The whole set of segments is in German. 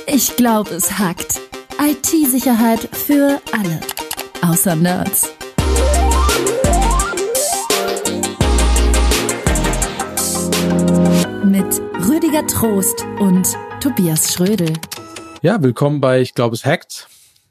Ich glaube, es hackt. IT-Sicherheit für alle. Außer Nerds. Mit Rüdiger Trost und Tobias Schrödel. Ja, willkommen bei Ich glaube, es hackt.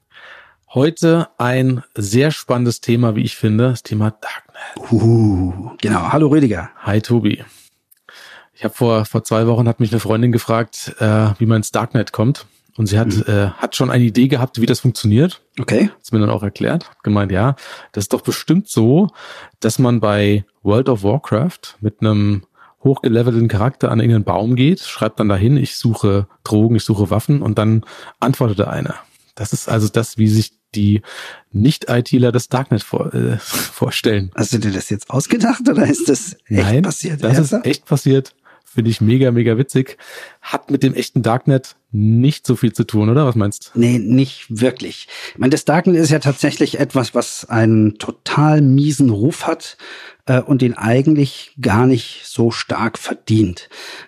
Heute ein sehr spannendes Thema, wie ich finde, das Thema Darknet. Genau. Hallo Rüdiger. Hi Tobi. Ich habe vor 2 Wochen hat mich eine Freundin gefragt, wie man ins Darknet kommt. Und sie hat schon eine Idee gehabt, wie das funktioniert. Okay. Hat sie mir dann auch erklärt. Hat gemeint, ja, das ist doch bestimmt so, dass man bei World of Warcraft mit einem hochgelevelten Charakter an irgendeinen Baum geht, schreibt dann dahin, ich suche Drogen, ich suche Waffen und dann antwortete einer. Das ist also das, wie sich die Nicht-ITler das Darknet vorstellen. Hast du dir das jetzt ausgedacht oder ist das echt passiert? Das ist echt passiert. Finde ich mega, mega witzig. Hat mit dem echten Darknet nicht so viel zu tun, oder? Was meinst du? Nee, nicht wirklich. Ich meine, das Darknet ist ja tatsächlich etwas, was einen total miesen Ruf hat und den eigentlich gar nicht so stark verdient.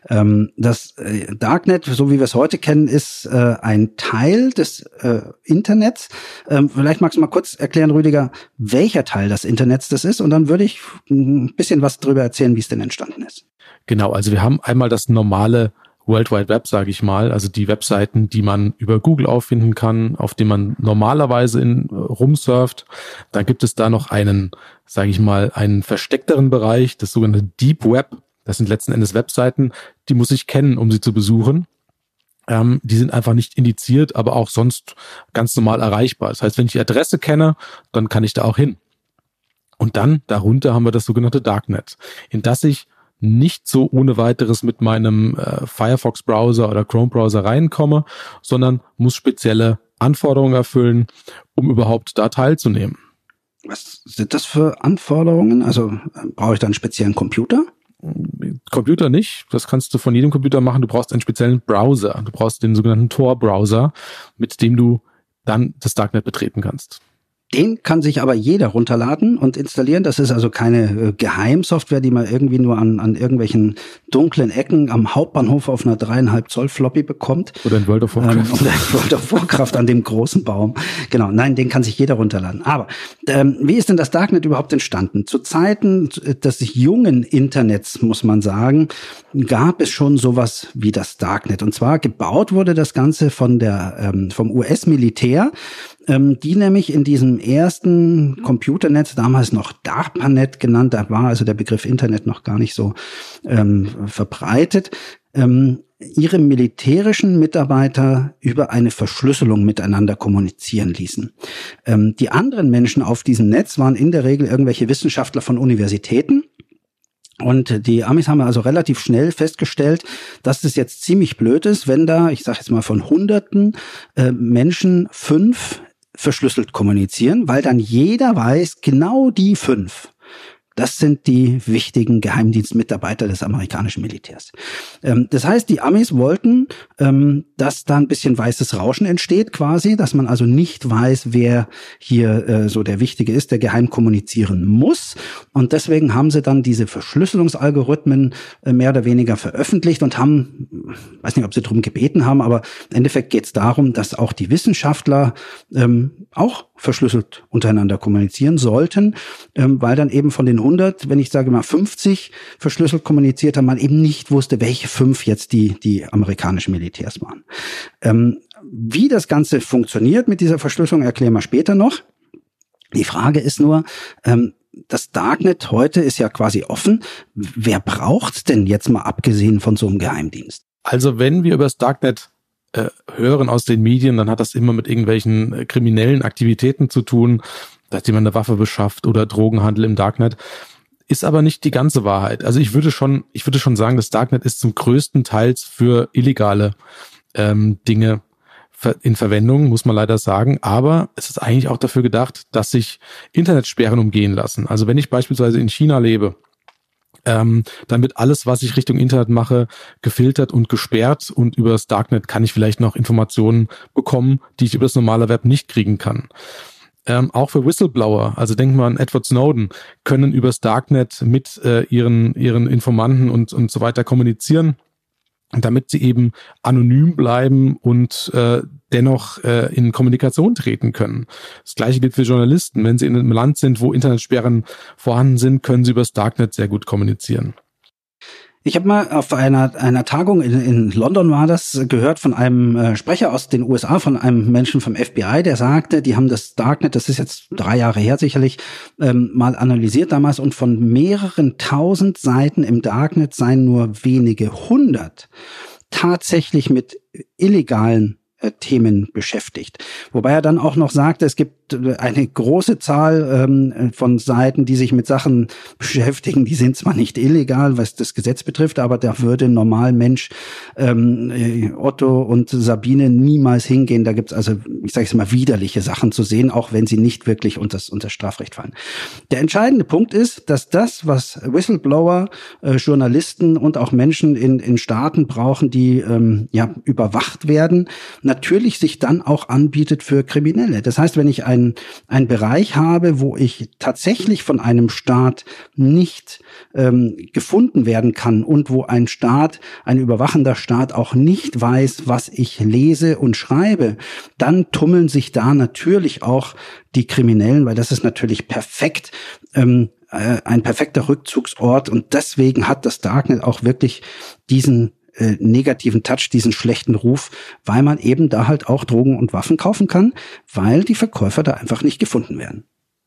Das Darknet, so wie wir es heute kennen, ist ein Teil des Internets. Vielleicht magst du mal kurz erklären, Rüdiger, welcher Teil des Internets das ist und dann würde ich ein bisschen was darüber erzählen, wie es denn entstanden ist. Genau, also wir haben einmal das normale World Wide Web, sage ich mal, also die Webseiten, die man über Google auffinden kann, auf denen man normalerweise rumsurft. Da gibt es da noch einen, sage ich mal, einen versteckteren Bereich, das sogenannte Deep Web. Das sind letzten Endes Webseiten, die muss ich kennen, um sie zu besuchen. Die sind einfach nicht indiziert, aber auch sonst ganz normal erreichbar. Das heißt, wenn ich die Adresse kenne, dann kann ich da auch hin. Und dann darunter haben wir das sogenannte Darknet, in das ich nicht so ohne weiteres mit meinem Firefox-Browser oder Chrome-Browser reinkomme, sondern muss spezielle Anforderungen erfüllen, um überhaupt da teilzunehmen. Was sind das für Anforderungen? Also brauche ich da einen speziellen Computer? Computer nicht, das kannst du von jedem Computer machen. Du brauchst einen speziellen Browser. Du brauchst den sogenannten Tor-Browser, mit dem du dann das Darknet betreten kannst. Den kann sich aber jeder runterladen und installieren. Das ist also keine Geheimsoftware, die man irgendwie nur an irgendwelchen dunklen Ecken am Hauptbahnhof auf einer 3,5 Zoll Floppy bekommt. Oder in World of Warcraft. Oder in World of Warcraft an dem großen Baum. Genau, nein, den kann sich jeder runterladen. Aber wie ist denn das Darknet überhaupt entstanden? Zu Zeiten des jungen Internets, muss man sagen, gab es schon sowas wie das Darknet. Und zwar gebaut wurde das Ganze vom US-Militär, die nämlich in diesem ersten Computernetz, damals noch DARPANET genannt, da war also der Begriff Internet noch gar nicht so verbreitet, ihre militärischen Mitarbeiter über eine Verschlüsselung miteinander kommunizieren ließen. Die anderen Menschen auf diesem Netz waren in der Regel irgendwelche Wissenschaftler von Universitäten. Und die Amis haben also relativ schnell festgestellt, dass das jetzt ziemlich blöd ist, wenn da, ich sage jetzt mal von Hunderten Menschen 5 verschlüsselt kommunizieren, weil dann jeder weiß, genau die 5. Das sind die wichtigen Geheimdienstmitarbeiter des amerikanischen Militärs. Das heißt, die Amis wollten, dass da ein bisschen weißes Rauschen entsteht quasi, dass man also nicht weiß, wer hier so der Wichtige ist, der geheim kommunizieren muss. Und deswegen haben sie dann diese Verschlüsselungsalgorithmen mehr oder weniger veröffentlicht und haben, weiß nicht, ob sie darum gebeten haben, aber im Endeffekt geht es darum, dass auch die Wissenschaftler auch verschlüsselt untereinander kommunizieren sollten, weil dann eben von den 100, wenn ich sage mal 50 verschlüsselt kommuniziert haben, man eben nicht wusste, welche 5 jetzt die amerikanischen Militärs waren. Wie das Ganze funktioniert mit dieser Verschlüsselung, erklären wir später noch. Die Frage ist nur, das Darknet heute ist ja quasi offen. Wer braucht's denn jetzt mal abgesehen von so einem Geheimdienst? Also wenn wir über das Darknet hören aus den Medien, dann hat das immer mit irgendwelchen kriminellen Aktivitäten zu tun, dass jemand eine Waffe beschafft oder Drogenhandel im Darknet. Ist aber nicht die ganze Wahrheit. Also ich würde schon sagen, das Darknet ist zum größten Teil für illegale Dinge in Verwendung, muss man leider sagen. Aber es ist eigentlich auch dafür gedacht, dass sich Internetsperren umgehen lassen. Also wenn ich beispielsweise in China lebe, dann wird alles, was ich Richtung Internet mache, gefiltert und gesperrt und über das Darknet kann ich vielleicht noch Informationen bekommen, die ich über das normale Web nicht kriegen kann. Auch für Whistleblower, also denkt mal an Edward Snowden, können übers Darknet mit ihren Informanten und so weiter kommunizieren. damit sie eben anonym bleiben und dennoch in Kommunikation treten können. Das Gleiche gilt für Journalisten. Wenn sie in einem Land sind, wo Internetsperren vorhanden sind, können sie über das Darknet sehr gut kommunizieren. Ich habe mal auf einer Tagung in London war das gehört von einem Sprecher aus den USA, von einem Menschen vom FBI, der sagte, die haben das Darknet, das ist jetzt 3 Jahre her sicherlich, mal analysiert damals und von mehreren 1000 Seiten im Darknet seien nur wenige 100 tatsächlich mit illegalen Themen beschäftigt. Wobei er dann auch noch sagte, es gibt eine große Zahl von Seiten, die sich mit Sachen beschäftigen, die sind zwar nicht illegal, was das Gesetz betrifft, aber da würde ein Normalmensch Otto und Sabine niemals hingehen. Da gibt's also, ich sage es mal, widerliche Sachen zu sehen, auch wenn sie nicht wirklich unter Strafrecht fallen. Der entscheidende Punkt ist, dass das, was Whistleblower, Journalisten und auch Menschen in Staaten brauchen, die überwacht werden, natürlich sich dann auch anbietet für Kriminelle. Das heißt, wenn ich einen Bereich habe, wo ich tatsächlich von einem Staat nicht gefunden werden kann und wo ein überwachender Staat auch nicht weiß, was ich lese und schreibe, dann tummeln sich da natürlich auch die Kriminellen, weil das ist natürlich perfekt, ein perfekter Rückzugsort und deswegen hat das Darknet auch wirklich diesen negativen Touch, diesen schlechten Ruf, weil man eben da halt auch Drogen und Waffen kaufen kann, weil die Verkäufer da einfach nicht gefunden werden.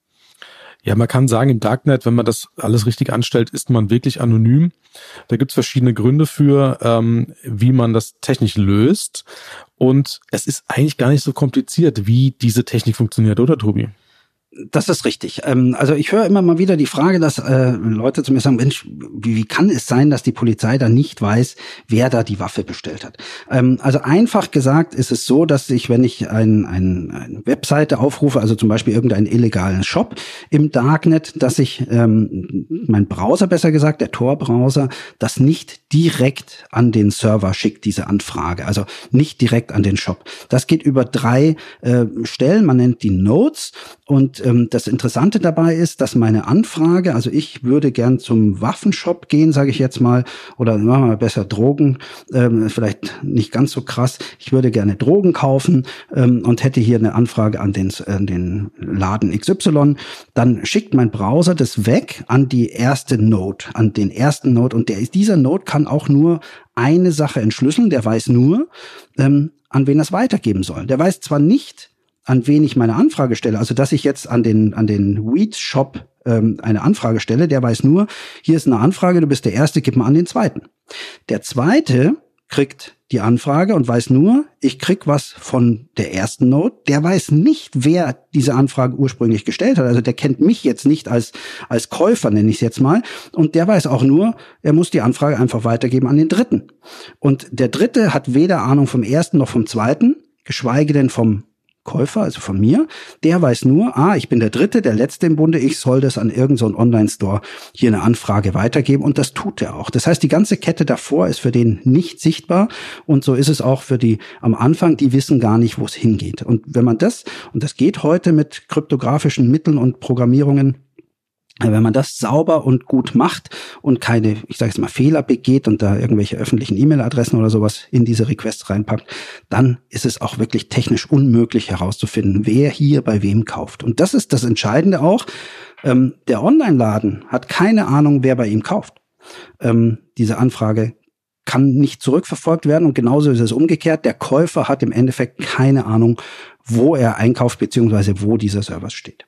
Ja, man kann sagen, im Darknet, wenn man das alles richtig anstellt, ist man wirklich anonym. Da gibt's verschiedene Gründe für, wie man das technisch löst. Und es ist eigentlich gar nicht so kompliziert, wie diese Technik funktioniert, oder Tobi? Das ist richtig. Also ich höre immer mal wieder die Frage, dass Leute zu mir sagen, Mensch, wie kann es sein, dass die Polizei da nicht weiß, wer da die Waffe bestellt hat? Also einfach gesagt ist es so, dass wenn ich eine Webseite aufrufe, also zum Beispiel irgendeinen illegalen Shop im Darknet, dass ich mein Browser, besser gesagt, der Tor-Browser, das nicht direkt an den Server schickt, diese Anfrage. Also nicht direkt an den Shop. Das geht über 3 Stellen, man nennt die Nodes. Und das Interessante dabei ist, dass meine Anfrage, also ich würde gern zum Waffenshop gehen, sage ich jetzt mal, oder machen wir mal besser Drogen, vielleicht nicht ganz so krass. Ich würde gerne Drogen kaufen und hätte hier eine Anfrage an den Laden XY. Dann schickt mein Browser das weg an die erste Node, an den ersten Node. Und dieser Node kann auch nur eine Sache entschlüsseln. Der weiß nur, an wen er es weitergeben soll. Der weiß zwar nicht, an wen ich meine Anfrage stelle, also dass ich jetzt an den Weed Shop eine Anfrage stelle, der weiß nur, hier ist eine Anfrage, du bist der Erste, gib mal an den Zweiten. Der Zweite kriegt die Anfrage und weiß nur, ich krieg was von der ersten Node, der weiß nicht, wer diese Anfrage ursprünglich gestellt hat, also der kennt mich jetzt nicht als Käufer, nenne ich es jetzt mal, und der weiß auch nur, er muss die Anfrage einfach weitergeben an den Dritten. Und der Dritte hat weder Ahnung vom Ersten noch vom Zweiten, geschweige denn vom Käufer, also von mir, der weiß nur, ich bin der Dritte, der Letzte im Bunde, ich soll das an irgendeinen so Online-Store hier eine Anfrage weitergeben und das tut er auch. Das heißt, die ganze Kette davor ist für den nicht sichtbar und so ist es auch für die am Anfang, die wissen gar nicht, wo es hingeht. Und wenn man das geht heute mit kryptografischen Mitteln und Programmierungen, wenn man das sauber und gut macht und keine, ich sage jetzt mal, Fehler begeht und da irgendwelche öffentlichen E-Mail-Adressen oder sowas in diese Requests reinpackt, dann ist es auch wirklich technisch unmöglich herauszufinden, wer hier bei wem kauft. Und das ist das Entscheidende auch. Der Online-Laden hat keine Ahnung, wer bei ihm kauft. Diese Anfrage kann nicht zurückverfolgt werden und genauso ist es umgekehrt. Der Käufer hat im Endeffekt keine Ahnung, wo er einkauft beziehungsweise wo dieser Server steht.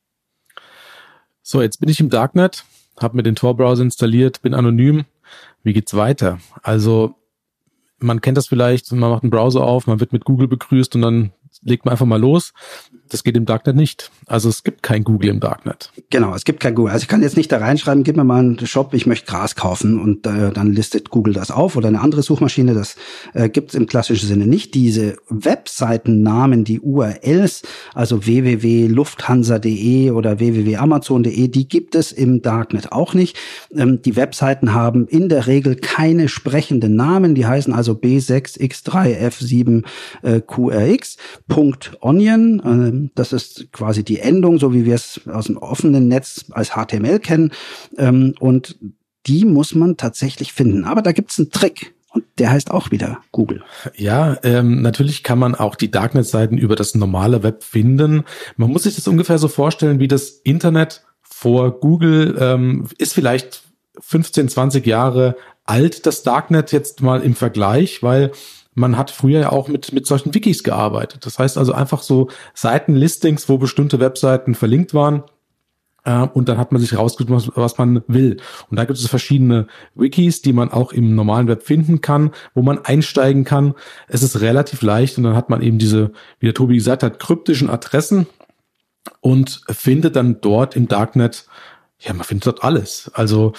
So, jetzt bin ich im Darknet, habe mir den Tor-Browser installiert, bin anonym. Wie geht's weiter? Also man kennt das vielleicht, man macht einen Browser auf, man wird mit Google begrüßt und dann legt man einfach mal los. Das geht im Darknet nicht. Also es gibt kein Google im Darknet. Genau, es gibt kein Google. Also ich kann jetzt nicht da reinschreiben, gib mir mal einen Shop, ich möchte Gras kaufen und dann listet Google das auf oder eine andere Suchmaschine. Das gibt's im klassischen Sinne nicht. Diese Webseitennamen, die URLs, also www.lufthansa.de oder www.amazon.de, die gibt es im Darknet auch nicht. Die Webseiten haben in der Regel keine sprechenden Namen. Die heißen also B6X3F7QRX. .onion, das ist quasi die Endung, so wie wir es aus dem offenen Netz als HTML kennen, und die muss man tatsächlich finden. Aber da gibt's einen Trick. Und der heißt auch wieder Google. Ja, natürlich kann man auch die Darknet-Seiten über das normale Web finden. Man muss sich das ungefähr so vorstellen, wie das Internet vor Google ist vielleicht 15, 20 Jahre alt, das Darknet jetzt mal im Vergleich, weil man hat früher ja auch mit solchen Wikis gearbeitet. Das heißt also einfach so Seitenlistings, wo bestimmte Webseiten verlinkt waren. Und dann hat man sich rausgesucht, was man will. Und da gibt es verschiedene Wikis, die man auch im normalen Web finden kann, wo man einsteigen kann. Es ist relativ leicht und dann hat man eben diese, wie der Tobi gesagt hat, kryptischen Adressen und findet dann dort im Darknet, ja, man findet dort alles. Also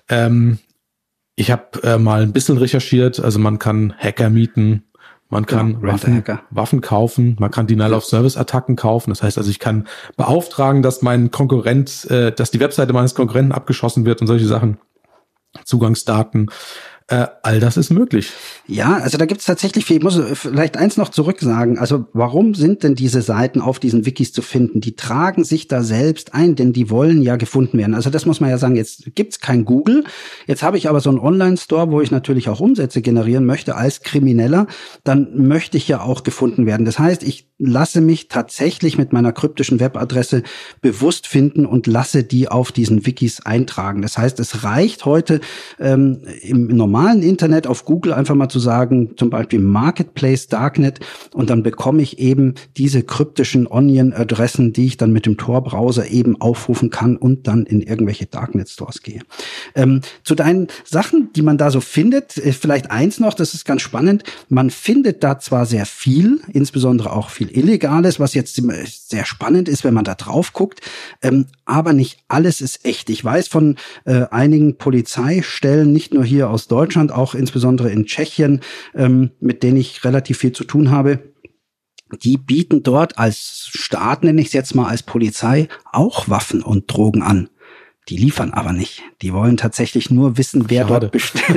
ich habe mal ein bisschen recherchiert, also man kann Hacker mieten, man kann Waffen kaufen, man kann Denial-of-Service-Attacken kaufen. Das heißt also, ich kann beauftragen, dass mein Konkurrent, dass die Webseite meines Konkurrenten abgeschossen wird und solche Sachen. Zugangsdaten. All das ist möglich. Ja, also da gibt's tatsächlich viel. Ich muss vielleicht eins noch zurück sagen. Also warum sind denn diese Seiten auf diesen Wikis zu finden? Die tragen sich da selbst ein, denn die wollen ja gefunden werden. Also das muss man ja sagen, jetzt gibt's kein Google. Jetzt habe ich aber so einen Online-Store, wo ich natürlich auch Umsätze generieren möchte als Krimineller. Dann möchte ich ja auch gefunden werden. Das heißt, ich lasse mich tatsächlich mit meiner kryptischen Webadresse bewusst finden und lasse die auf diesen Wikis eintragen. Das heißt, es reicht heute im normalen Internet auf Google einfach mal zu sagen, zum Beispiel Marketplace Darknet, und dann bekomme ich eben diese kryptischen Onion-Adressen, die ich dann mit dem Tor-Browser eben aufrufen kann und dann in irgendwelche Darknet-Stores gehe. Zu deinen Sachen, die man da so findet, vielleicht eins noch, das ist ganz spannend, man findet da zwar sehr viel, insbesondere auch viel Illegales, was jetzt sehr spannend ist, wenn man da drauf guckt, aber nicht alles ist echt. Ich weiß von einigen Polizeistellen, nicht nur hier aus Deutschland, auch insbesondere in Tschechien, mit denen ich relativ viel zu tun habe, die bieten dort als Staat, nenne ich es jetzt mal als Polizei, auch Waffen und Drogen an. Die liefern aber nicht. Die wollen tatsächlich nur wissen, wer dort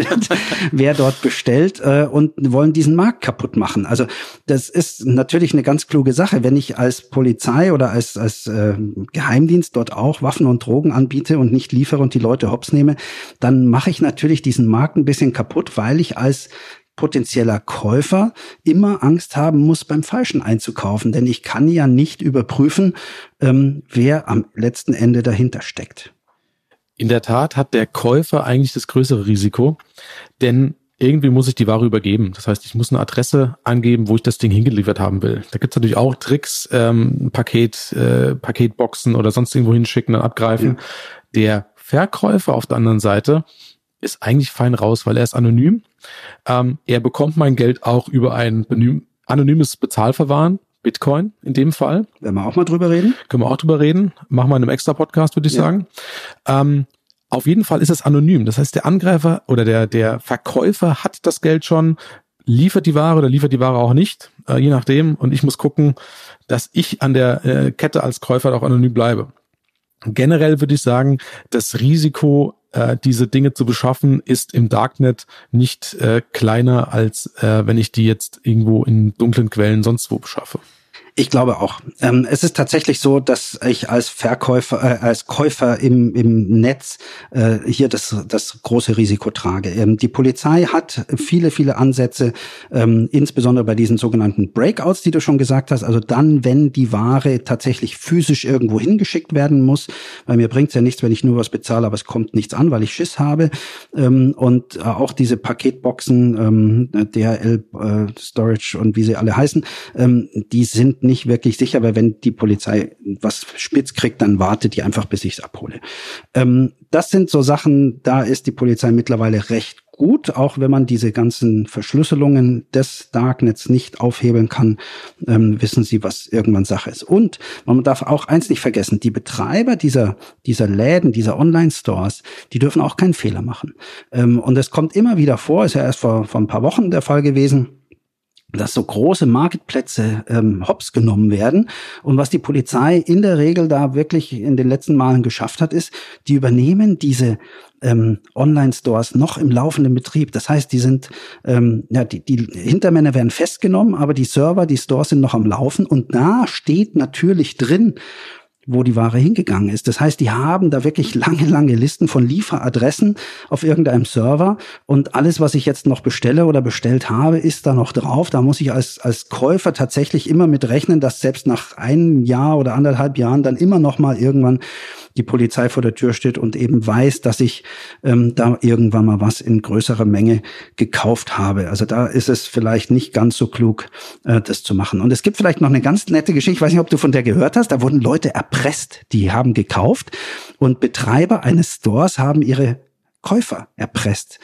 bestellt, und wollen diesen Markt kaputt machen. Also das ist natürlich eine ganz kluge Sache. Wenn ich als Polizei oder als Geheimdienst dort auch Waffen und Drogen anbiete und nicht liefere und die Leute hops nehme, dann mache ich natürlich diesen Markt ein bisschen kaputt, weil ich als potenzieller Käufer immer Angst haben muss, beim Falschen einzukaufen. Denn ich kann ja nicht überprüfen, wer am letzten Ende dahinter steckt. In der Tat hat der Käufer eigentlich das größere Risiko, denn irgendwie muss ich die Ware übergeben. Das heißt, ich muss eine Adresse angeben, wo ich das Ding hingeliefert haben will. Da gibt es natürlich auch Tricks, Paketboxen oder sonst irgendwo hinschicken, dann abgreifen. Ja. Der Verkäufer auf der anderen Seite ist eigentlich fein raus, weil er ist anonym. Er bekommt mein Geld auch über ein anonymes Bezahlverfahren. Bitcoin in dem Fall. Werden wir auch mal drüber reden? Können wir auch drüber reden. Machen wir in einem extra Podcast, würde ich sagen. Auf jeden Fall ist es anonym. Das heißt, der Angreifer oder der Verkäufer hat das Geld schon, liefert die Ware oder liefert die Ware auch nicht, je nachdem. Und ich muss gucken, dass ich an der Kette als Käufer auch anonym bleibe. Generell würde ich sagen, das Risiko, diese Dinge zu beschaffen, ist im Darknet nicht kleiner, als wenn ich die jetzt irgendwo in dunklen Quellen sonst wo beschaffe. Ich glaube auch. Es ist tatsächlich so, dass ich als Käufer im Netz hier das große Risiko trage. Die Polizei hat viele Ansätze, insbesondere bei diesen sogenannten Breakouts, die du schon gesagt hast. Also dann, wenn die Ware tatsächlich physisch irgendwo hingeschickt werden muss. Weil mir bringt's ja nichts, wenn ich nur was bezahle, aber es kommt nichts an, weil ich Schiss habe. Und auch diese Paketboxen, DHL Storage und wie sie alle heißen, die sind nicht wirklich sicher, weil wenn die Polizei was spitz kriegt, dann wartet die einfach, bis ich es abhole. Das sind so Sachen, da ist die Polizei mittlerweile recht gut, auch wenn man diese ganzen Verschlüsselungen des Darknets nicht aufhebeln kann, wissen sie, was irgendwann Sache ist. Und man darf auch eins nicht vergessen, die Betreiber dieser Läden, dieser Online-Stores, die dürfen auch keinen Fehler machen. Und es kommt immer wieder vor, ist ja erst vor ein paar Wochen der Fall gewesen, dass so große Marktplätze hops genommen werden. Und was die Polizei in der Regel da wirklich in den letzten Malen geschafft hat, ist, die übernehmen diese Online-Stores noch im laufenden Betrieb. Das heißt, die sind, die Hintermänner werden festgenommen, aber die Server, die Stores sind noch am Laufen. Und da steht natürlich drin, wo die Ware hingegangen ist. Das heißt, die haben da wirklich lange Listen von Lieferadressen auf irgendeinem Server und alles, was ich jetzt noch bestelle oder bestellt habe, ist da noch drauf. Da muss ich als Käufer tatsächlich immer mit rechnen, dass selbst nach einem Jahr oder 1,5 Jahren dann immer noch mal irgendwann die Polizei vor der Tür steht und eben weiß, dass ich da irgendwann mal was in größerer Menge gekauft habe. Also da ist es vielleicht nicht ganz so klug, das zu machen. Und es gibt vielleicht noch eine ganz nette Geschichte, ich weiß nicht, ob du von der gehört hast, da wurden Leute erpresst, die haben gekauft und Betreiber eines Stores haben ihre Käufer erpresst.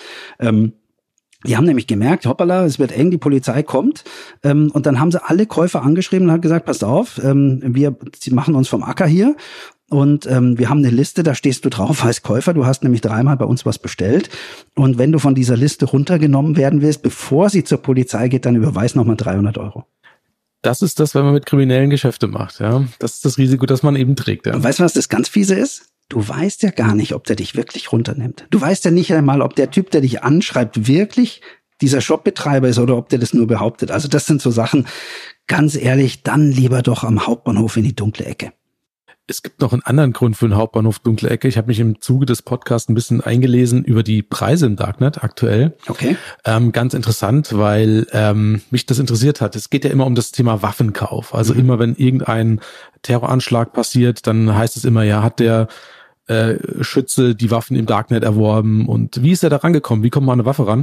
Die haben nämlich gemerkt, hoppala, es wird eng, die Polizei kommt. Und dann haben sie alle Käufer angeschrieben und haben gesagt, passt auf, wir machen uns vom Acker hier. Und wir haben eine Liste, da stehst du drauf als Käufer. Du hast nämlich 3-mal bei uns was bestellt. Und wenn du von dieser Liste runtergenommen werden willst, bevor sie zur Polizei geht, dann überweis nochmal 300 €. Das ist das, wenn man mit Kriminellen Geschäfte macht. Ja, das ist das Risiko, das man eben trägt. Ja. Und weißt du, was das ganz fiese ist? Du weißt ja gar nicht, ob der dich wirklich runternimmt. Du weißt ja nicht einmal, ob der Typ, der dich anschreibt, wirklich dieser Shopbetreiber ist oder ob der das nur behauptet. Also das sind so Sachen, ganz ehrlich, dann lieber doch am Hauptbahnhof in die dunkle Ecke. Es gibt noch einen anderen Grund für einen Hauptbahnhof dunkle Ecke. Ich habe mich im Zuge des Podcasts ein bisschen eingelesen über die Preise im Darknet aktuell. Okay. Ganz interessant, weil mich das interessiert hat. Es geht ja immer um das Thema Waffenkauf. Also immer, wenn irgendein Terroranschlag passiert, dann heißt es immer, ja, hat der Schütze die Waffen im Darknet erworben und wie ist er da rangekommen? Wie kommt man an eine Waffe ran?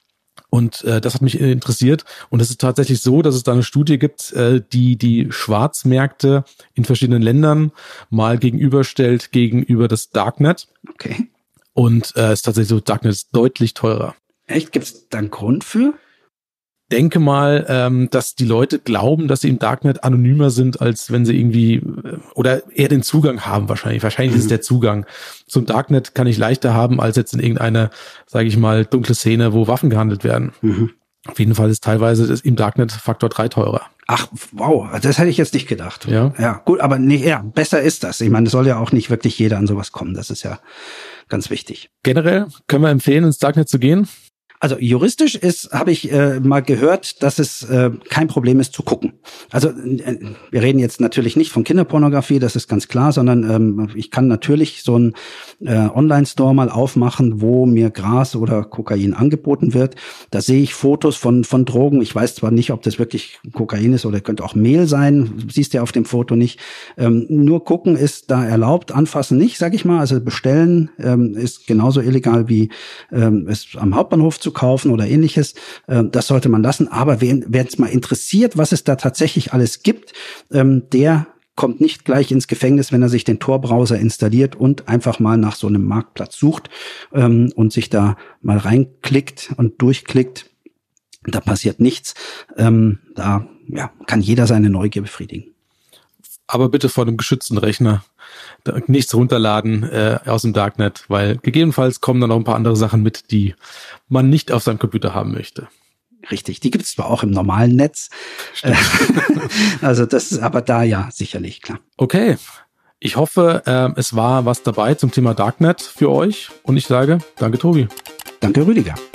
Und das hat mich interessiert. Und es ist tatsächlich so, dass es da eine Studie gibt, die Schwarzmärkte in verschiedenen Ländern mal gegenüberstellt gegenüber das Darknet. Okay. Und es ist tatsächlich so, Darknet ist deutlich teurer. Echt? Gibt es da einen Grund für? Denke mal, dass die Leute glauben, dass sie im Darknet anonymer sind, als wenn sie irgendwie oder eher den Zugang haben wahrscheinlich. Wahrscheinlich ist es der Zugang. Zum Darknet kann ich leichter haben, als jetzt in irgendeine, sage ich mal, dunkle Szene, wo Waffen gehandelt werden. Auf jeden Fall ist teilweise im Darknet Faktor 3 teurer. Ach, wow, das hätte ich jetzt nicht gedacht. Ja. Ja, gut, aber nee, ja, besser ist das. Ich meine, es soll ja auch nicht wirklich jeder an sowas kommen. Das ist ja ganz wichtig. Generell können wir empfehlen, ins Darknet zu gehen. Also juristisch habe ich mal gehört, dass es kein Problem ist zu gucken. Also wir reden jetzt natürlich nicht von Kinderpornografie, das ist ganz klar, sondern ich kann natürlich so einen Online-Store mal aufmachen, wo mir Gras oder Kokain angeboten wird. Da sehe ich Fotos von Drogen. Ich weiß zwar nicht, ob das wirklich Kokain ist oder könnte auch Mehl sein, siehst du ja auf dem Foto nicht. Nur gucken ist da erlaubt, anfassen nicht, sag ich mal. Also bestellen ist genauso illegal wie es am Hauptbahnhof zu kaufen oder ähnliches. Das sollte man lassen. Aber wer es mal interessiert, was es da tatsächlich alles gibt, der kommt nicht gleich ins Gefängnis, wenn er sich den Tor-Browser installiert und einfach mal nach so einem Marktplatz sucht und sich da mal reinklickt und durchklickt. Da passiert nichts. Da kann jeder seine Neugier befriedigen. Aber bitte vor einem geschützten Rechner nichts runterladen aus dem Darknet, weil gegebenenfalls kommen dann noch ein paar andere Sachen mit, die man nicht auf seinem Computer haben möchte. Richtig, die gibt es zwar auch im normalen Netz. Also das ist aber da ja sicherlich, klar. Okay, ich hoffe, es war was dabei zum Thema Darknet für euch und ich sage danke, Tobi. Danke, Rüdiger.